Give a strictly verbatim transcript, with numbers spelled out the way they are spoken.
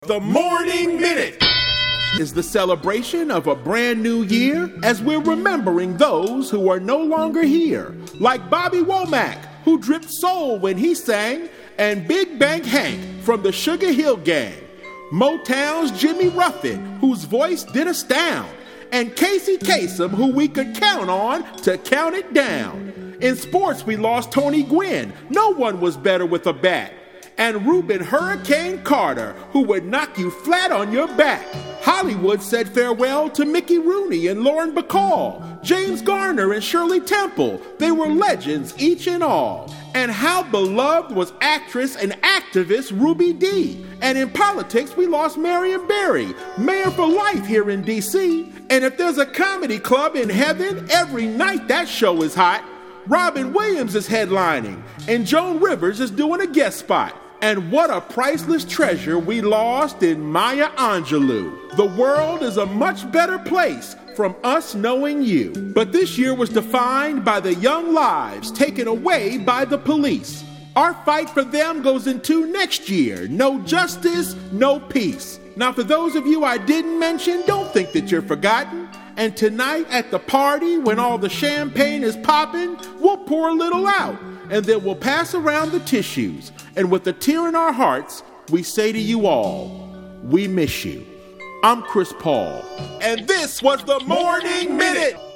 The Morning Minute is the celebration of a brand new year as we're remembering those who are no longer here, like Bobby Womack, who dripped soul when he sang, and Big Bank Hank from the Sugar Hill Gang, Motown's Jimmy Ruffin, whose voice did astound, and Casey Kasem, who we could count on to count it down. In sports, we lost Tony Gwynn. No one was better with a bat. And Reuben Hurricane Carter, who would knock you flat on your back. Hollywood said farewell to Mickey Rooney and Lauren Bacall, James Garner and Shirley Temple. They were legends, each and all. And how beloved was actress and activist Ruby Dee. And in politics, we lost Marion Barry, mayor for life here in D C. And if there's a comedy club in heaven, every night that show is hot. Robin Williams is headlining, and Joan Rivers is doing a guest spot. And what a priceless treasure we lost in Maya Angelou. The world is a much better place from us knowing you. But this year was defined by the young lives taken away by the police. Our fight for them goes into next year. No justice, no peace. Now, for those of you I didn't mention, don't think that you're forgotten. And tonight at the party, when all the champagne is popping, we'll pour a little out. And then we'll pass around the tissues. And with a tear in our hearts, we say to you all, we miss you. I'm Chris Paul. And this was the Morning Minute.